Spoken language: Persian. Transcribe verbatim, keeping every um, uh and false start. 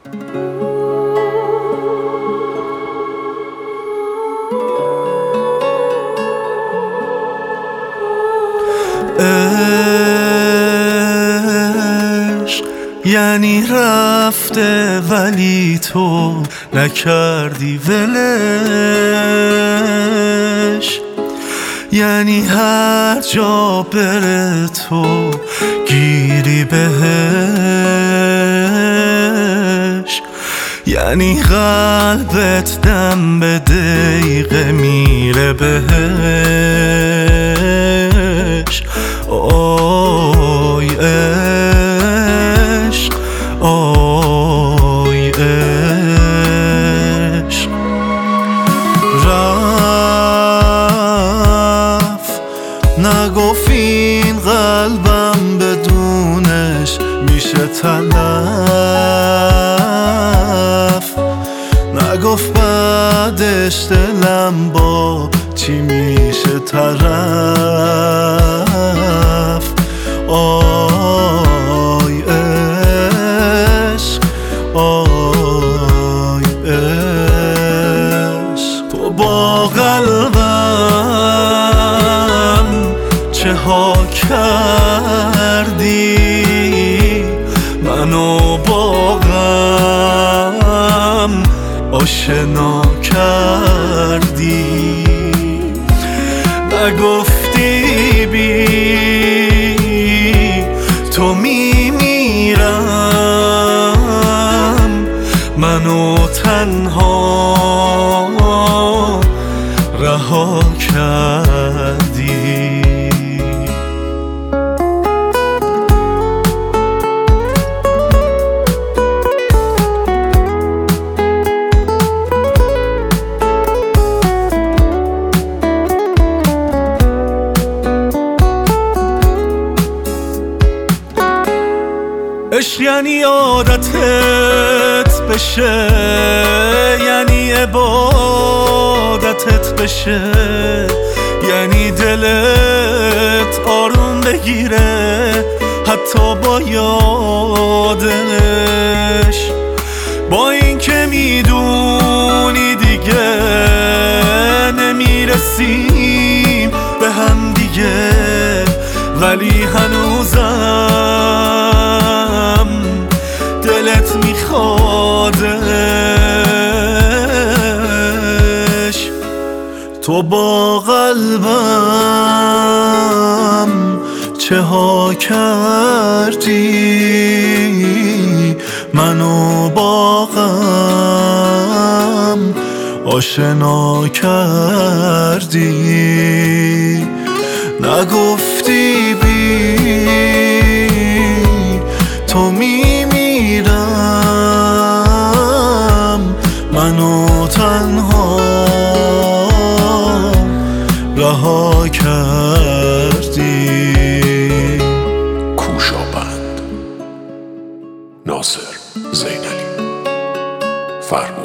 عشق یعنی رفته ولی تو نکردی ولش، یعنی هر جا بره تو گیری بهش، یعنی قلبت دم به دقیقه میره بهش. آی عشق، آی عشق. رفت نگفت این قلبم بدونش میشه تلف، نگفت بعدش دلم با چی میشه طرف. آی عشق، آی عشق. تو با قلبم چه ها کردی، منو با غم آشنا کردی. نگفتی بی تو میمیرم، منو تنها رها کردی. عشق یعنی عادتت بشه، یعنی عبادتت بشه، یعنی دلت آروم بگیره حتی با یادش. با این که میدونی دیگه نمیرسیم به هم دیگه، ولی هنوزم دلت میخوادش. تو با قلبم چه ها کردی، منو با غم آشنا کردی. نگفتی بی تو میمیرم، منو تنها رها کردی. کوشابند، ناصر زینلی، فرمود.